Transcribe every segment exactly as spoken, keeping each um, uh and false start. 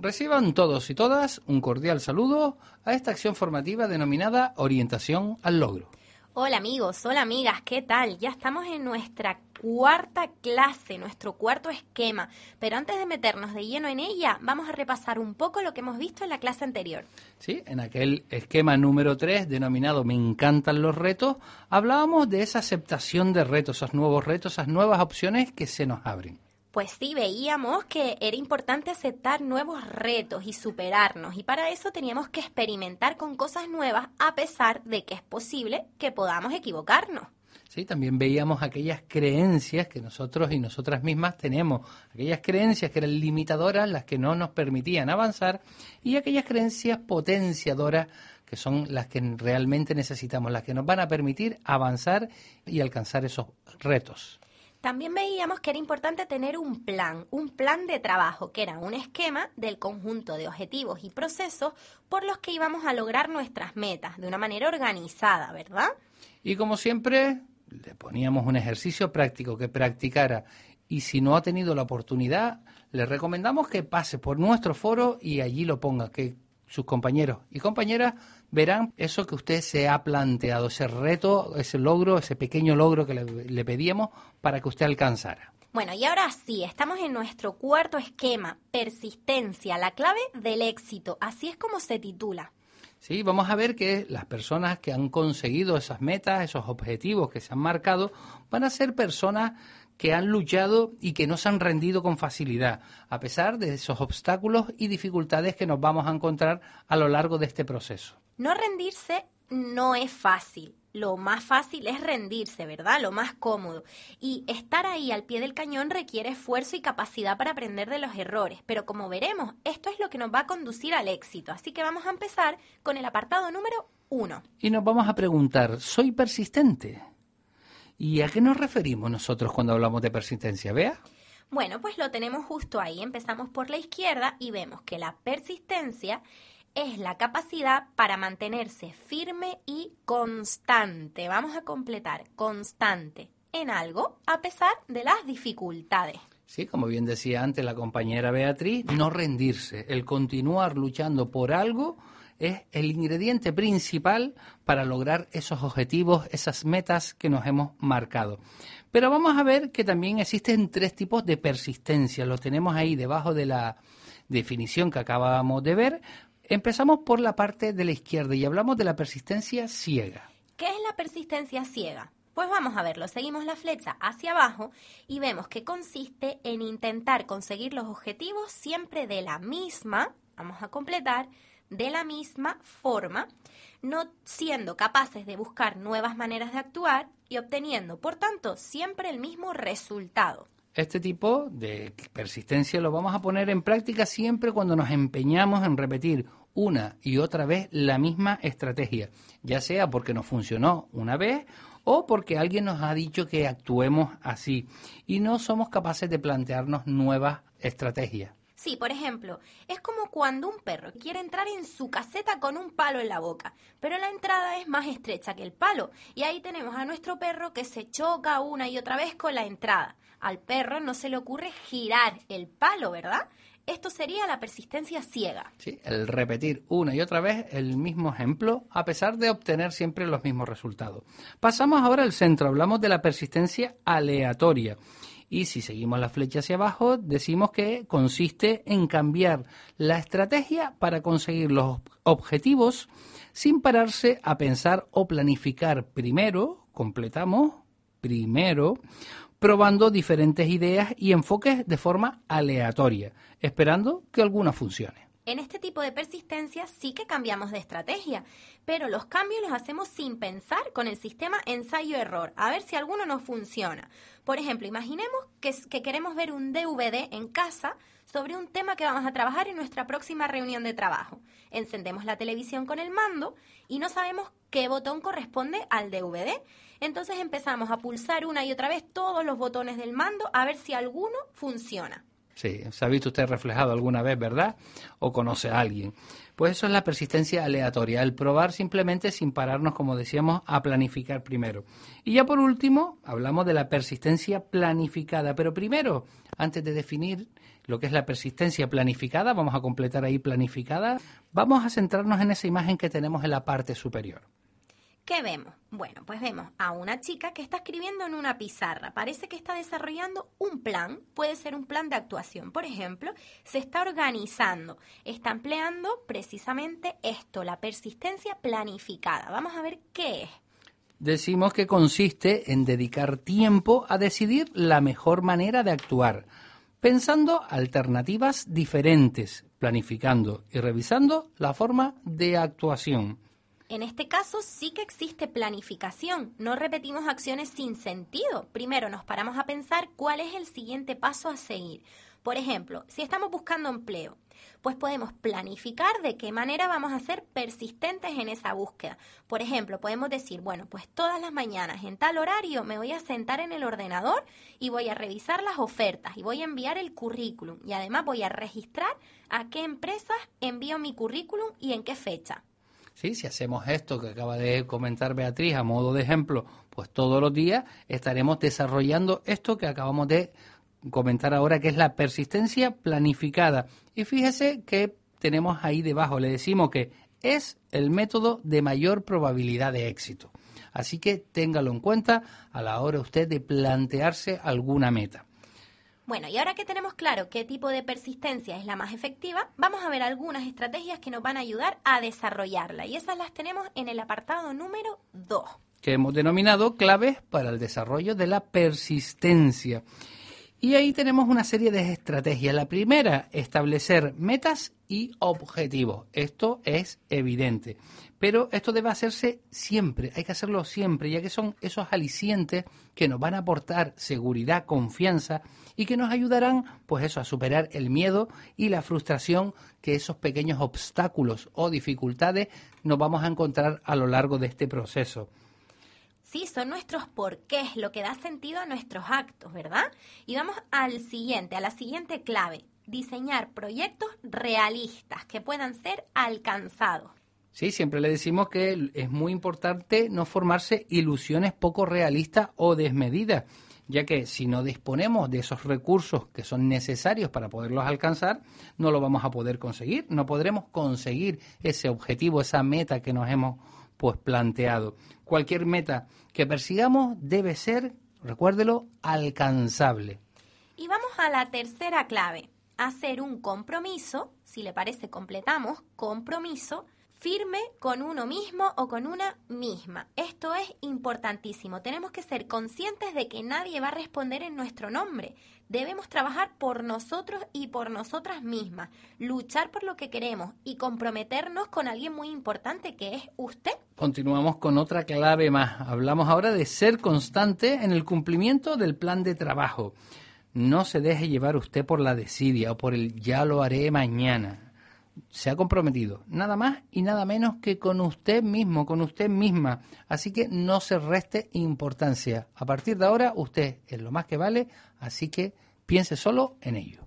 Reciban todos y todas un cordial saludo a esta acción formativa denominada Orientación al Logro. Hola amigos, hola amigas, ¿qué tal? Ya estamos en nuestra cuarta clase, nuestro cuarto esquema, pero antes de meternos de lleno en ella, vamos a repasar un poco lo que hemos visto en la clase anterior. Sí, en aquel esquema número tres, denominado Me encantan los retos, hablábamos de esa aceptación de retos, esos nuevos retos, esas nuevas opciones que se nos abren. Pues sí, veíamos que era importante aceptar nuevos retos y superarnos, y para eso teníamos que experimentar con cosas nuevas a pesar de que es posible que podamos equivocarnos. Sí, también veíamos aquellas creencias que nosotros y nosotras mismas tenemos, aquellas creencias que eran limitadoras, las que no nos permitían avanzar, y aquellas creencias potenciadoras que son las que realmente necesitamos, las que nos van a permitir avanzar y alcanzar esos retos. También veíamos que era importante tener un plan, un plan de trabajo, que era un esquema del conjunto de objetivos y procesos por los que íbamos a lograr nuestras metas de una manera organizada, ¿verdad? Y como siempre, le poníamos un ejercicio práctico que practicara. Y si no ha tenido la oportunidad, le recomendamos que pase por nuestro foro y allí lo ponga, que sus compañeros y compañeras verán eso que usted se ha planteado, ese reto, ese logro, ese pequeño logro que le, le pedíamos para que usted alcanzara. Bueno, y ahora sí, estamos en nuestro cuarto esquema, persistencia, la clave del éxito, así es como se titula. Sí, vamos a ver que las personas que han conseguido esas metas, esos objetivos que se han marcado, van a ser personas que han luchado y que no se han rendido con facilidad, a pesar de esos obstáculos y dificultades que nos vamos a encontrar a lo largo de este proceso. No rendirse no es fácil. Lo más fácil es rendirse, ¿verdad? Lo más cómodo. Y estar ahí al pie del cañón requiere esfuerzo y capacidad para aprender de los errores. Pero como veremos, esto es lo que nos va a conducir al éxito. Así que vamos a empezar con el apartado número uno. Y nos vamos a preguntar, ¿soy persistente? ¿Y a qué nos referimos nosotros cuando hablamos de persistencia, Bea? Bueno, pues lo tenemos justo ahí. Empezamos por la izquierda y vemos que la persistencia es la capacidad para mantenerse firme y constante. Vamos a completar, constante en algo a pesar de las dificultades. Sí, como bien decía antes la compañera Beatriz, no rendirse, el continuar luchando por algo es el ingrediente principal para lograr esos objetivos, esas metas que nos hemos marcado. Pero vamos a ver que también existen tres tipos de persistencia. Lo tenemos ahí debajo de la definición que acabamos de ver. Empezamos por la parte de la izquierda y hablamos de la persistencia ciega. ¿Qué es la persistencia ciega? Pues vamos a verlo. Seguimos la flecha hacia abajo y vemos que consiste en intentar conseguir los objetivos siempre de la misma, vamos a completar, de la misma forma, no siendo capaces de buscar nuevas maneras de actuar y obteniendo, por tanto, siempre el mismo resultado. Este tipo de persistencia lo vamos a poner en práctica siempre cuando nos empeñamos en repetir una y otra vez la misma estrategia, ya sea porque nos funcionó una vez o porque alguien nos ha dicho que actuemos así y no somos capaces de plantearnos nuevas estrategias. Sí, por ejemplo, es como cuando un perro quiere entrar en su caseta con un palo en la boca, pero la entrada es más estrecha que el palo, y ahí tenemos a nuestro perro que se choca una y otra vez con la entrada. Al perro no se le ocurre girar el palo, ¿verdad? Esto sería la persistencia ciega. Sí, el repetir una y otra vez el mismo ejemplo, a pesar de obtener siempre los mismos resultados. Pasamos ahora al centro, hablamos de la persistencia aleatoria. Y si seguimos la flecha hacia abajo, decimos que consiste en cambiar la estrategia para conseguir los objetivos sin pararse a pensar o planificar primero, completamos, primero, probando diferentes ideas y enfoques de forma aleatoria, esperando que alguna funcione. En este tipo de persistencia sí que cambiamos de estrategia, pero los cambios los hacemos sin pensar con el sistema ensayo-error, a ver si alguno nos funciona. Por ejemplo, imaginemos que, que queremos ver un D V D en casa sobre un tema que vamos a trabajar en nuestra próxima reunión de trabajo. Encendemos la televisión con el mando y no sabemos qué botón corresponde al D V D. Entonces empezamos a pulsar una y otra vez todos los botones del mando a ver si alguno funciona. Sí, se ha visto usted reflejado alguna vez, ¿verdad? O conoce a alguien. Pues eso es la persistencia aleatoria, el probar simplemente sin pararnos, como decíamos, a planificar primero. Y ya por último, hablamos de la persistencia planificada. Pero primero, antes de definir lo que es la persistencia planificada, vamos a completar ahí planificada, vamos a centrarnos en esa imagen que tenemos en la parte superior. ¿Qué vemos? Bueno, pues vemos a una chica que está escribiendo en una pizarra. Parece que está desarrollando un plan, puede ser un plan de actuación. Por ejemplo, se está organizando, está empleando precisamente esto, la persistencia planificada. Vamos a ver qué es. Decimos que consiste en dedicar tiempo a decidir la mejor manera de actuar, pensando alternativas diferentes, planificando y revisando la forma de actuación. En este caso sí que existe planificación, no repetimos acciones sin sentido. Primero nos paramos a pensar cuál es el siguiente paso a seguir. Por ejemplo, si estamos buscando empleo, pues podemos planificar de qué manera vamos a ser persistentes en esa búsqueda. Por ejemplo, podemos decir, bueno, pues todas las mañanas en tal horario me voy a sentar en el ordenador y voy a revisar las ofertas y voy a enviar el currículum y además voy a registrar a qué empresas envío mi currículum y en qué fecha. Sí, si hacemos esto que acaba de comentar Beatriz a modo de ejemplo, pues todos los días estaremos desarrollando esto que acabamos de comentar ahora, que es la persistencia planificada. Y fíjese que tenemos ahí debajo, le decimos que es el método de mayor probabilidad de éxito. Así que téngalo en cuenta a la hora usted de plantearse alguna meta. Bueno, y ahora que tenemos claro qué tipo de persistencia es la más efectiva, vamos a ver algunas estrategias que nos van a ayudar a desarrollarla. Y esas las tenemos en el apartado número dos. Que hemos denominado claves para el desarrollo de la persistencia. Y ahí tenemos una serie de estrategias. La primera, establecer metas y objetivos. Esto es evidente. Pero esto debe hacerse siempre, hay que hacerlo siempre, ya que son esos alicientes que nos van a aportar seguridad, confianza y que nos ayudarán, pues eso, a superar el miedo y la frustración que esos pequeños obstáculos o dificultades nos vamos a encontrar a lo largo de este proceso. Sí, son nuestros porqués, lo que da sentido a nuestros actos, ¿verdad? Y vamos al siguiente, a la siguiente clave, diseñar proyectos realistas que puedan ser alcanzados. Sí, siempre le decimos que es muy importante no formarse ilusiones poco realistas o desmedidas, ya que si no disponemos de esos recursos que son necesarios para poderlos alcanzar, no lo vamos a poder conseguir, no podremos conseguir ese objetivo, esa meta que nos hemos pues planteado. Cualquier meta que persigamos debe ser, recuérdelo, alcanzable. Y vamos a la tercera clave, hacer un compromiso, si le parece completamos, compromiso, firme con uno mismo o con una misma. Esto es importantísimo. Tenemos que ser conscientes de que nadie va a responder en nuestro nombre. Debemos trabajar por nosotros y por nosotras mismas, luchar por lo que queremos y comprometernos con alguien muy importante que es usted. Continuamos con otra clave más. Hablamos ahora de ser constante en el cumplimiento del plan de trabajo. No se deje llevar usted por la desidia o por el ya lo haré mañana. Se ha comprometido, nada más y nada menos que con usted mismo, con usted misma. Así que no se reste importancia. A partir de ahora, usted es lo más que vale, así que piense solo en ello.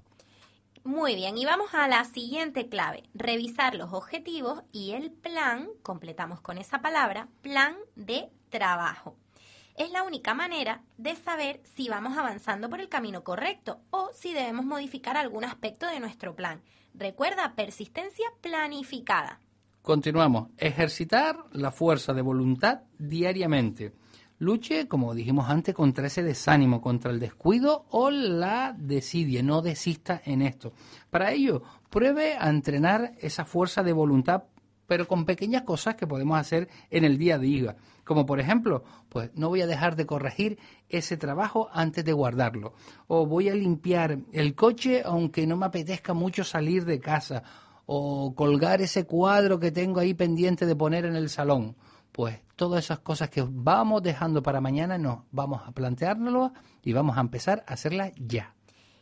Muy bien, y vamos a la siguiente clave, revisar los objetivos y el plan, completamos con esa palabra, plan de trabajo. Es la única manera de saber si vamos avanzando por el camino correcto o si debemos modificar algún aspecto de nuestro plan. Recuerda, persistencia planificada. Continuamos. Ejercitar la fuerza de voluntad diariamente. Luche, como dijimos antes, contra ese desánimo, contra el descuido o la desidia. No desista en esto. Para ello, pruebe a entrenar esa fuerza de voluntad, pero con pequeñas cosas que podemos hacer en el día a día. Como por ejemplo, pues no voy a dejar de corregir ese trabajo antes de guardarlo. O voy a limpiar el coche aunque no me apetezca mucho salir de casa. O colgar ese cuadro que tengo ahí pendiente de poner en el salón. Pues todas esas cosas que vamos dejando para mañana, nos vamos a planteárnoslo y vamos a empezar a hacerlas ya.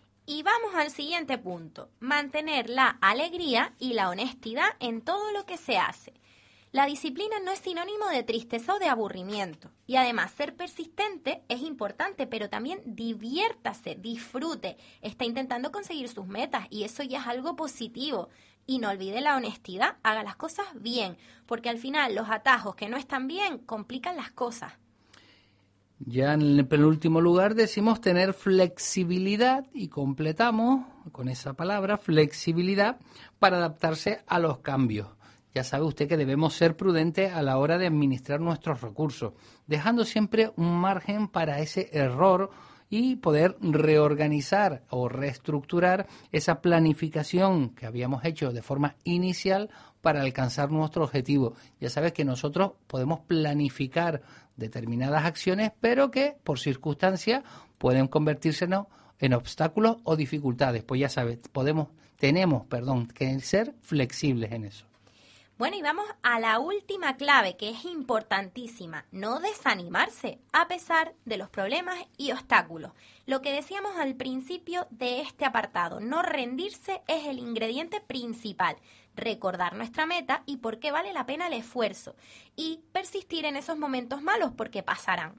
Y vamos al siguiente punto, mantener la alegría y la honestidad en todo lo que se hace. La disciplina no es sinónimo de tristeza o de aburrimiento. Y además, ser persistente es importante, pero también diviértase, disfrute. Está intentando conseguir sus metas y eso ya es algo positivo. Y no olvide la honestidad, haga las cosas bien, porque al final los atajos que no están bien complican las cosas. Ya en el penúltimo lugar decimos tener flexibilidad y completamos con esa palabra, flexibilidad, para adaptarse a los cambios. Ya sabe usted que debemos ser prudentes a la hora de administrar nuestros recursos, dejando siempre un margen para ese error y poder reorganizar o reestructurar esa planificación que habíamos hecho de forma inicial para alcanzar nuestro objetivo. Ya sabes que nosotros podemos planificar determinadas acciones, pero que por circunstancias pueden convertirse en, en obstáculos o dificultades. Pues ya sabes, podemos, tenemos, perdón, que ser flexibles en eso. Bueno, y vamos a la última clave, que es importantísima: no desanimarse a pesar de los problemas y obstáculos. Lo que decíamos al principio de este apartado, no rendirse es el ingrediente principal. Recordar nuestra meta y por qué vale la pena el esfuerzo. Y persistir en esos momentos malos, porque pasarán.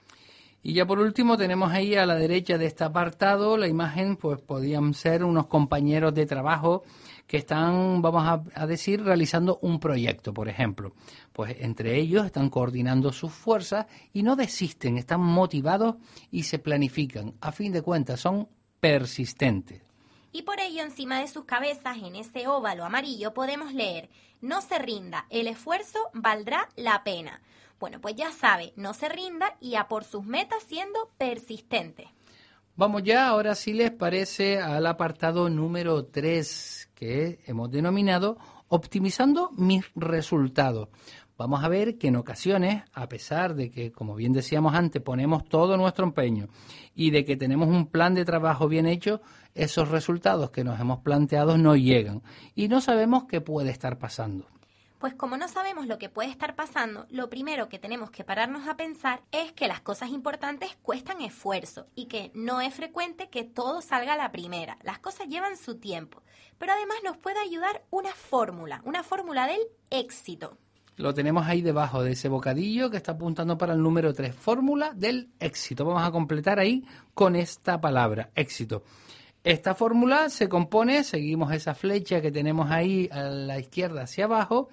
Y ya por último tenemos ahí a la derecha de este apartado la imagen, pues podían ser unos compañeros de trabajo que están, vamos a, a decir, realizando un proyecto, por ejemplo. Pues entre ellos están coordinando sus fuerzas y no desisten, están motivados y se planifican. A fin de cuentas, son persistentes. Y por ello, encima de sus cabezas, en ese óvalo amarillo, podemos leer: no se rinda, el esfuerzo valdrá la pena. Bueno, pues ya sabe, no se rinda y a por sus metas siendo persistente. Vamos ya, ahora sí les parece, al apartado número tres, que hemos denominado optimizando mis resultados. Vamos a ver que en ocasiones, a pesar de que, como bien decíamos antes, ponemos todo nuestro empeño y de que tenemos un plan de trabajo bien hecho, esos resultados que nos hemos planteado no llegan y no sabemos qué puede estar pasando. Pues como no sabemos lo que puede estar pasando, lo primero que tenemos que pararnos a pensar es que las cosas importantes cuestan esfuerzo y que no es frecuente que todo salga a la primera. Las cosas llevan su tiempo, pero además nos puede ayudar una fórmula, una fórmula del éxito. Lo tenemos ahí debajo de ese bocadillo que está apuntando para el número tres, fórmula del éxito. Vamos a completar ahí con esta palabra, éxito. Esta fórmula se compone, seguimos esa flecha que tenemos ahí a la izquierda hacia abajo,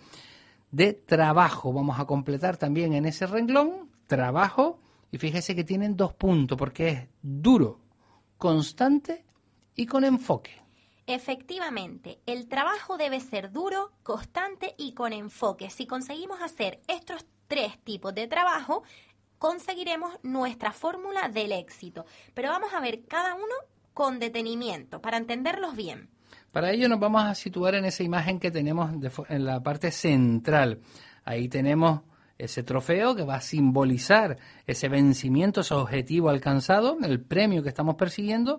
de trabajo. Vamos a completar también en ese renglón, trabajo, y fíjese que tienen dos puntos, porque es duro, constante y con enfoque. Efectivamente, el trabajo debe ser duro, constante y con enfoque. Si conseguimos hacer estos tres tipos de trabajo, conseguiremos nuestra fórmula del éxito. Pero vamos a ver cada uno con detenimiento, para entenderlos bien. Para ello nos vamos a situar en esa imagen que tenemos de, en la parte central. Ahí tenemos ese trofeo que va a simbolizar ese vencimiento, ese objetivo alcanzado, el premio que estamos persiguiendo,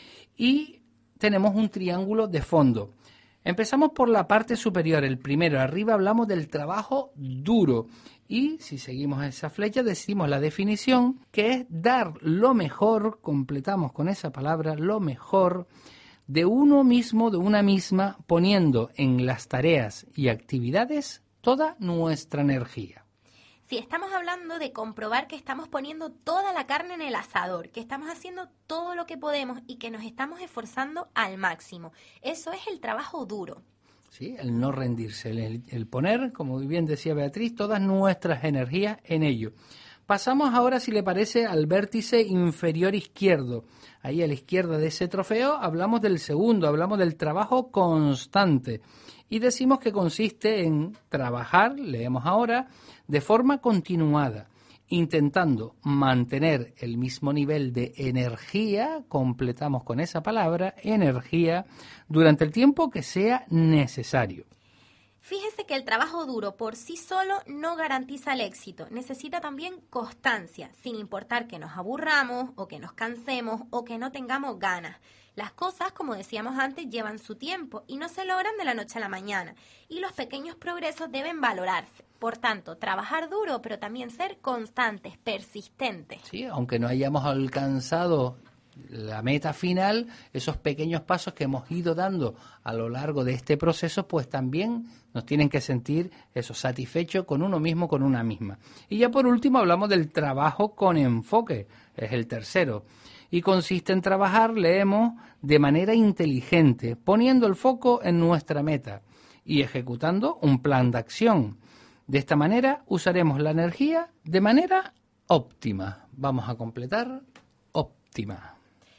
y tenemos un triángulo de fondo. Empezamos por la parte superior, el primero. Arriba hablamos del trabajo duro. Y si seguimos esa flecha, decimos la definición, que es dar lo mejor, completamos con esa palabra, lo mejor de uno mismo, de una misma, poniendo en las tareas y actividades toda nuestra energía. Si estamos hablando de comprobar que estamos poniendo toda la carne en el asador, que estamos haciendo todo lo que podemos y que nos estamos esforzando al máximo. Eso es el trabajo duro. Sí, el no rendirse, el, el poner, como bien decía Beatriz, todas nuestras energías en ello. Pasamos ahora, si le parece, al vértice inferior izquierdo. Ahí a la izquierda de ese trofeo hablamos del segundo, hablamos del trabajo constante. Y decimos que consiste en trabajar, leemos ahora, de forma continuada, intentando mantener el mismo nivel de energía, completamos con esa palabra, energía, durante el tiempo que sea necesario. Fíjese que el trabajo duro por sí solo no garantiza el éxito, necesita también constancia, sin importar que nos aburramos o que nos cansemos o que no tengamos ganas. Las cosas, como decíamos antes, llevan su tiempo y no se logran de la noche a la mañana, y los pequeños progresos deben valorarse. Por tanto, trabajar duro, pero también ser constantes, persistentes. Sí, aunque no hayamos alcanzado la meta final, esos pequeños pasos que hemos ido dando a lo largo de este proceso, pues también nos tienen que sentir eso, satisfechos con uno mismo, con una misma. Y ya por último hablamos del trabajo con enfoque, es el tercero. Y consiste en trabajar, leemos, de manera inteligente, poniendo el foco en nuestra meta y ejecutando un plan de acción. De esta manera usaremos la energía de manera óptima. vamos a completar. Óptima.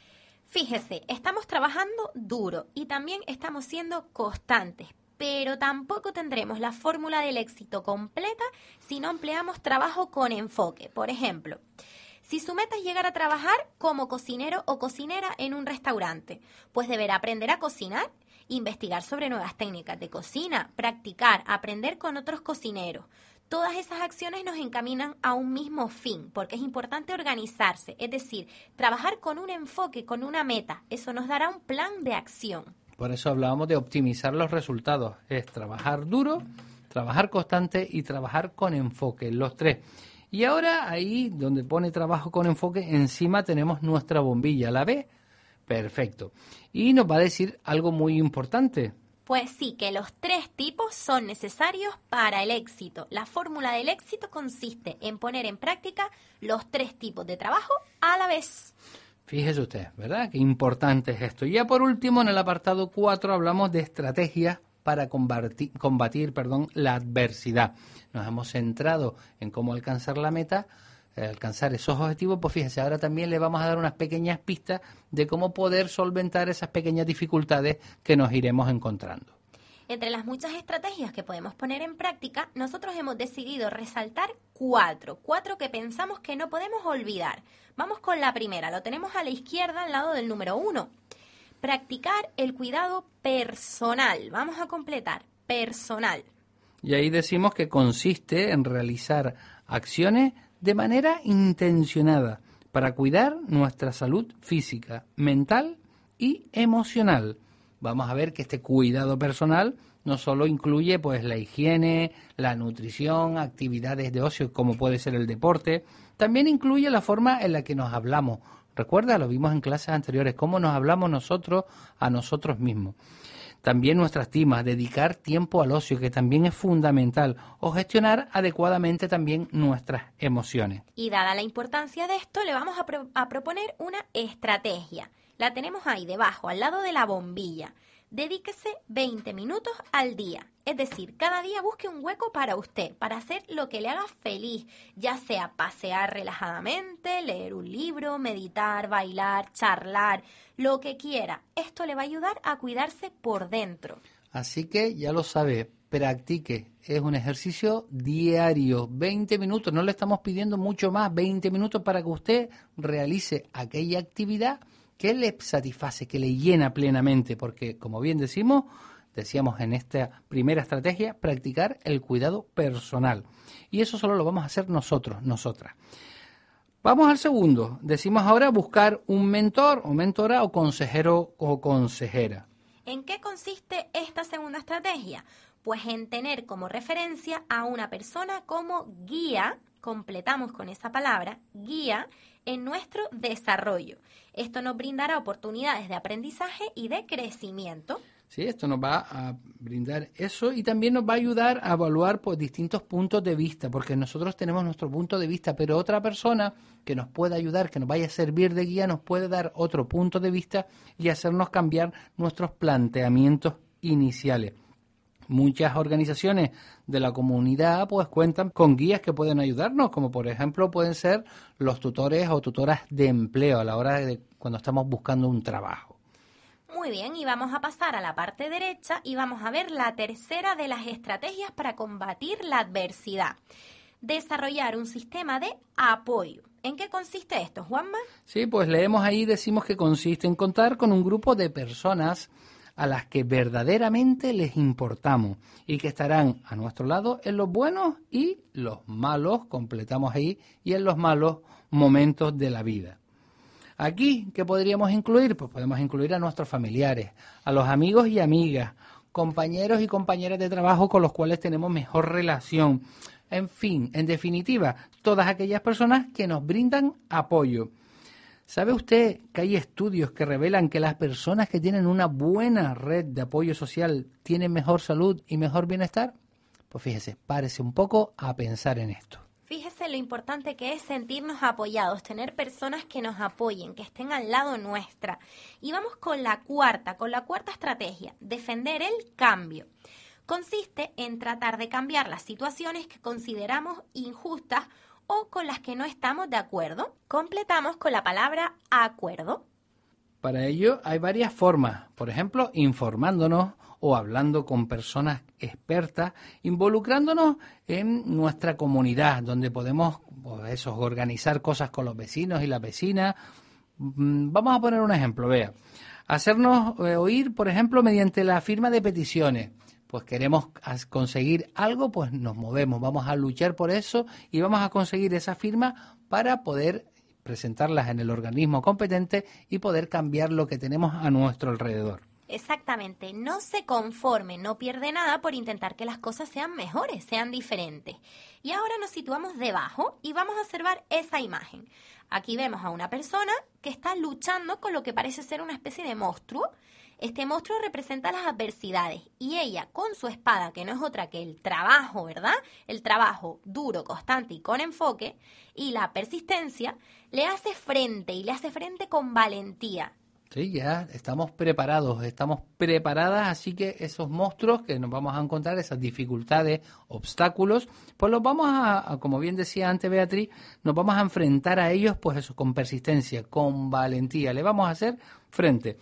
Fíjese, estamos trabajando duro y también estamos siendo constantes, pero tampoco tendremos la fórmula del éxito completa si no empleamos trabajo con enfoque. Por ejemplo, si su meta es llegar a trabajar como cocinero o cocinera en un restaurante, pues deberá aprender a cocinar, investigar sobre nuevas técnicas de cocina, practicar, aprender con otros cocineros. Todas esas acciones nos encaminan a un mismo fin, porque es importante organizarse, es decir, trabajar con un enfoque, con una meta. Eso nos dará un plan de acción. Por eso hablábamos de optimizar los resultados. Es trabajar duro, trabajar constante y trabajar con enfoque, los tres. Y ahora ahí donde pone trabajo con enfoque, encima tenemos nuestra bombilla. ¿La ve? Perfecto. Y nos va a decir algo muy importante. Pues sí, que los tres tipos son necesarios para el éxito. La fórmula del éxito consiste en poner en práctica los tres tipos de trabajo a la vez. Fíjese usted, ¿verdad? Qué importante es esto. Y ya por último, en el apartado cuatro, hablamos de estrategias para combatir, combatir perdón, la adversidad. Nos hemos centrado en cómo alcanzar la meta, eh, alcanzar esos objetivos. Pues fíjese, ahora también le vamos a dar unas pequeñas pistas de cómo poder solventar esas pequeñas dificultades que nos iremos encontrando. Entre las muchas estrategias que podemos poner en práctica, nosotros hemos decidido resaltar cuatro, cuatro que pensamos que no podemos olvidar. Vamos con la primera, lo tenemos a la izquierda al lado del número uno. Practicar el cuidado personal. Vamos a completar, personal. Y ahí decimos que consiste en realizar acciones de manera intencionada para cuidar nuestra salud física, mental y emocional. Vamos a ver que este cuidado personal no solo incluye pues la higiene, la nutrición, actividades de ocio como puede ser el deporte, también incluye la forma en la que nos hablamos. Recuerda, lo vimos en clases anteriores, cómo nos hablamos nosotros a nosotros mismos. También nuestra estima, dedicar tiempo al ocio, que también es fundamental, o gestionar adecuadamente también nuestras emociones. Y dada la importancia de esto, le vamos a, pro- a proponer una estrategia. La tenemos ahí debajo, al lado de la bombilla. Dedíquese veinte minutos al día. Es decir, cada día busque un hueco para usted, para hacer lo que le haga feliz, ya sea pasear relajadamente, leer un libro, meditar, bailar, charlar, lo que quiera. Esto le va a ayudar a cuidarse por dentro. Así que ya lo sabe, practique. Es un ejercicio diario, veinte minutos. No le estamos pidiendo mucho más, veinte minutos para que usted realice aquella actividad que le satisface, que le llena plenamente, porque como bien decimos, decíamos en esta primera estrategia, practicar el cuidado personal. Y eso solo lo vamos a hacer nosotros, nosotras. Vamos al segundo. Decimos ahora buscar un mentor o mentora o consejero o consejera. ¿En qué consiste esta segunda estrategia? Pues en tener como referencia a una persona como guía, completamos con esa palabra, guía, en nuestro desarrollo. Esto nos brindará oportunidades de aprendizaje y de crecimiento. Sí, esto nos va a brindar eso y también nos va a ayudar a evaluar pues, distintos puntos de vista, porque nosotros tenemos nuestro punto de vista, pero otra persona que nos pueda ayudar, que nos vaya a servir de guía, nos puede dar otro punto de vista y hacernos cambiar nuestros planteamientos iniciales. Muchas organizaciones de la comunidad pues cuentan con guías que pueden ayudarnos, como por ejemplo pueden ser los tutores o tutoras de empleo a la hora de cuando estamos buscando un trabajo. Muy bien, y vamos a pasar a la parte derecha y vamos a ver la tercera de las estrategias para combatir la adversidad. Desarrollar un sistema de apoyo. ¿En qué consiste esto, Juanma? Sí, pues leemos ahí, decimos que consiste en contar con un grupo de personas a las que verdaderamente les importamos y que estarán a nuestro lado en los buenos y los malos, completamos ahí, y en los malos momentos de la vida. Aquí, ¿qué podríamos incluir? Pues podemos incluir a nuestros familiares, a los amigos y amigas, compañeros y compañeras de trabajo con los cuales tenemos mejor relación. En fin, en definitiva, todas aquellas personas que nos brindan apoyo. ¿Sabe usted que hay estudios que revelan que las personas que tienen una buena red de apoyo social tienen mejor salud y mejor bienestar? Pues fíjese, párese un poco a pensar en esto. Fíjese lo importante que es sentirnos apoyados, tener personas que nos apoyen, que estén al lado nuestra. Y vamos con la cuarta, con la cuarta estrategia, defender el cambio. Consiste en tratar de cambiar las situaciones que consideramos injustas o con las que no estamos de acuerdo. Completamos con la palabra acuerdo. Para ello hay varias formas, por ejemplo, informándonos o hablando con personas expertas, involucrándonos en nuestra comunidad, donde podemos pues eso, organizar cosas con los vecinos y las vecinas. Vamos a poner un ejemplo, vea. Hacernos eh, oír, por ejemplo, mediante la firma de peticiones. Pues queremos conseguir algo, pues nos movemos, vamos a luchar por eso y vamos a conseguir esa firma para poder presentarlas en el organismo competente y poder cambiar lo que tenemos a nuestro alrededor. Exactamente, no se conforme, no pierde nada por intentar que las cosas sean mejores, sean diferentes. Y ahora nos situamos debajo y vamos a observar esa imagen. Aquí vemos a una persona que está luchando con lo que parece ser una especie de monstruo. Este monstruo representa las adversidades y ella con su espada, que no es otra que el trabajo, ¿verdad? El trabajo duro, constante y con enfoque, y la persistencia, le hace frente y le hace frente con valentía. Sí, ya estamos preparados, estamos preparadas, así que esos monstruos que nos vamos a encontrar, esas dificultades, obstáculos, pues los vamos a, a, como bien decía antes Beatriz, nos vamos a enfrentar a ellos, pues eso, con persistencia, con valentía, le vamos a hacer frente.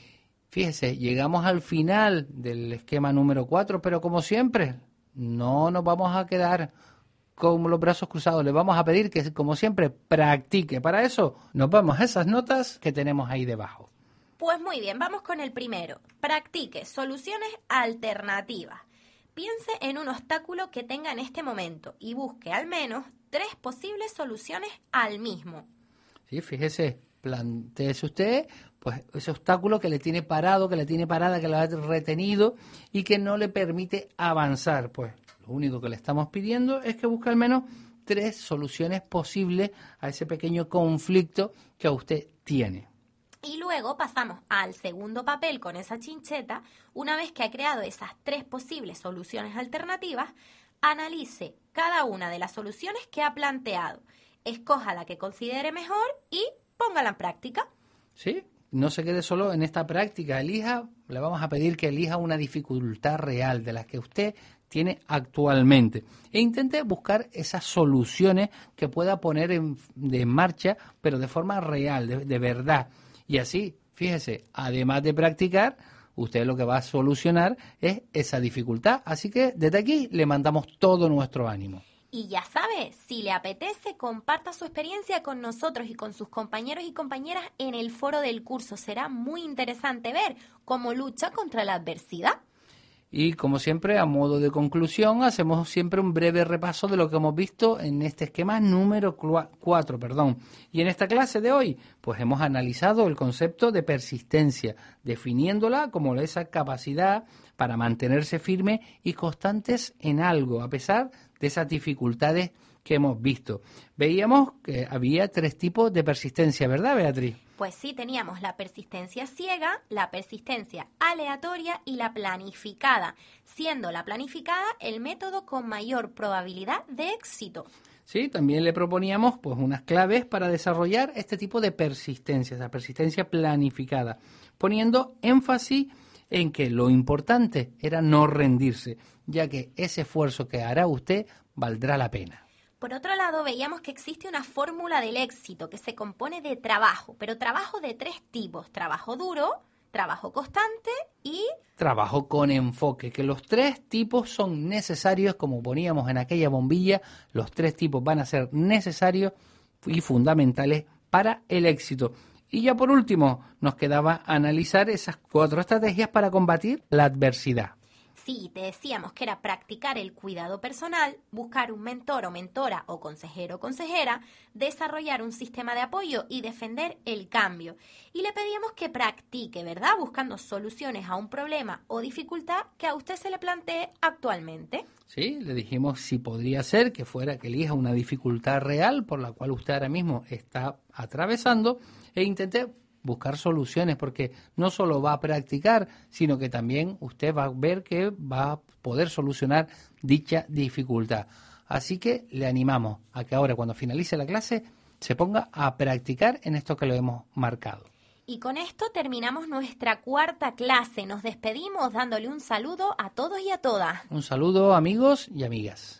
Fíjese, llegamos al final del esquema número cuatro, pero como siempre, no nos vamos a quedar con los brazos cruzados, le vamos a pedir que, como siempre, practique. Para eso, nos vamos a esas notas que tenemos ahí debajo. Pues muy bien, vamos con el primero. Practique soluciones alternativas. Piense en un obstáculo que tenga en este momento y busque al menos tres posibles soluciones al mismo. Sí, fíjese, plantéese usted pues ese obstáculo que le tiene parado, que le tiene parada, que le ha retenido y que no le permite avanzar. Pues lo único que le estamos pidiendo es que busque al menos tres soluciones posibles a ese pequeño conflicto que usted tiene. Y luego pasamos al segundo papel con esa chincheta. Una vez que ha creado esas tres posibles soluciones alternativas, analice cada una de las soluciones que ha planteado. Escoja la que considere mejor y póngala en práctica. Sí, no se quede solo en esta práctica. Elija, le vamos a pedir que elija una dificultad real de las que usted tiene actualmente e intente buscar esas soluciones que pueda poner en, de en marcha, pero de forma real, de, de verdad. Y así, fíjese, además de practicar, usted lo que va a solucionar es esa dificultad. Así que desde aquí le mandamos todo nuestro ánimo. Y ya sabe, si le apetece, comparta su experiencia con nosotros y con sus compañeros y compañeras en el foro del curso. Será muy interesante ver cómo lucha contra la adversidad. Y como siempre, a modo de conclusión, hacemos siempre un breve repaso de lo que hemos visto en este esquema número cuatro, perdón. Y en esta clase de hoy, pues hemos analizado el concepto de persistencia, definiéndola como esa capacidad para mantenerse firme y constantes en algo, a pesar de esas dificultades que hemos visto. Veíamos que había tres tipos de persistencia, ¿verdad, Beatriz? Pues sí, teníamos la persistencia ciega, la persistencia aleatoria y la planificada, siendo la planificada el método con mayor probabilidad de éxito. Sí, también le proponíamos pues unas claves para desarrollar este tipo de persistencia, esa persistencia planificada, poniendo énfasis en que lo importante era no rendirse, ya que ese esfuerzo que hará usted valdrá la pena. Por otro lado, veíamos que existe una fórmula del éxito que se compone de trabajo, pero trabajo de tres tipos: trabajo duro, trabajo constante y trabajo con enfoque, que los tres tipos son necesarios, como poníamos en aquella bombilla, los tres tipos van a ser necesarios y fundamentales para el éxito. Y ya por último, nos quedaba analizar esas cuatro estrategias para combatir la adversidad. Sí, te decíamos que era practicar el cuidado personal, buscar un mentor o mentora o consejero o consejera, desarrollar un sistema de apoyo y defender el cambio. Y le pedíamos que practique, ¿verdad? Buscando soluciones a un problema o dificultad que a usted se le plantee actualmente. Sí, le dijimos si podría ser que fuera que elija una dificultad real por la cual usted ahora mismo está atravesando e intente buscar soluciones, porque no solo va a practicar, sino que también usted va a ver que va a poder solucionar dicha dificultad. Así que le animamos a que ahora, cuando finalice la clase, se ponga a practicar en esto que lo hemos marcado. Y con esto terminamos nuestra cuarta clase. Nos despedimos dándole un saludo a todos y a todas. Un saludo, amigos y amigas.